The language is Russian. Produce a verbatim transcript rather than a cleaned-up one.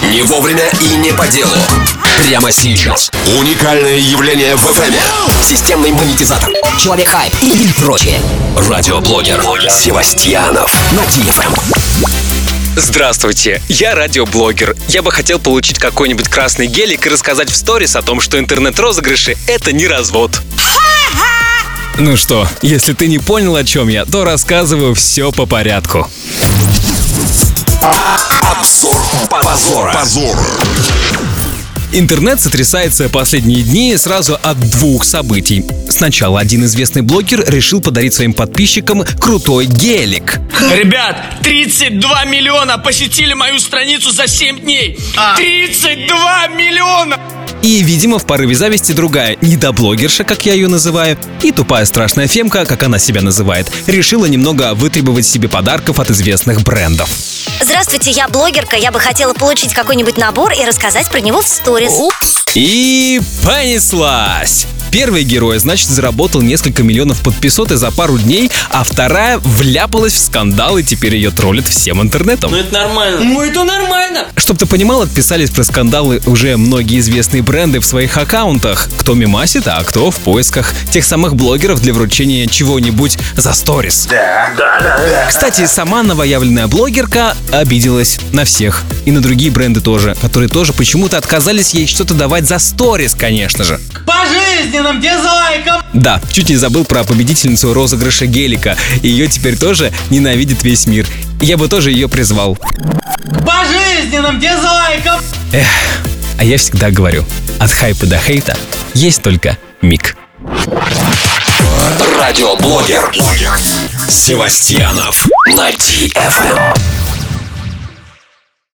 Не вовремя и не по делу. Прямо сейчас. Уникальное явление в эф эм. Системный монетизатор. Человек-хайп и прочее. Радиоблогер Севастьянов на ди эф эм. Здравствуйте, я радиоблогер. Я бы хотел получить какой-нибудь красный гелик и рассказать в сторис о том, что интернет-розыгрыши — это не развод. Ну что, если ты не понял, о чем я, то рассказываю все по порядку. Обзор позора. Позор. Интернет сотрясается последние дни сразу от двух событий. Сначала один известный блогер решил подарить своим подписчикам крутой гелик. Ребят, тридцать два миллиона посетили мою страницу за семь дней. тридцать два миллиона! И, видимо, в порыве зависти другая недоблогерша, как я ее называю, и тупая страшная фемка, как она себя называет, решила немного вытребовать себе подарков от известных брендов. Здравствуйте, я блогерка. Я бы хотела получить какой-нибудь набор и рассказать про него в сторис. Упс. И понеслась! Первый герой, значит, заработал несколько миллионов подписоты за пару дней, а вторая вляпалась в скандал, и теперь ее троллят всем интернетом. Ну это нормально. Ну это нормально. Чтоб ты понимал, отписались про скандалы уже многие известные бренды в своих аккаунтах. Кто мемасит, а кто в поисках тех самых блогеров для вручения чего-нибудь за сторис. Да, да, да, да. Кстати, сама новоявленная блогерка обиделась на всех. И на другие бренды тоже, которые тоже почему-то отказались ей что-то давать за сторис, конечно же. Пожизненным дизлайком. Да, чуть не забыл про победительницу розыгрыша гелика. Ее теперь тоже ненавидит весь мир. Я бы тоже ее призвал. Пожизненным дизлайком. Эх, а я всегда говорю, от хайпа до хейта есть только миг. Радиоблогер Севастьянов на ди эф эм.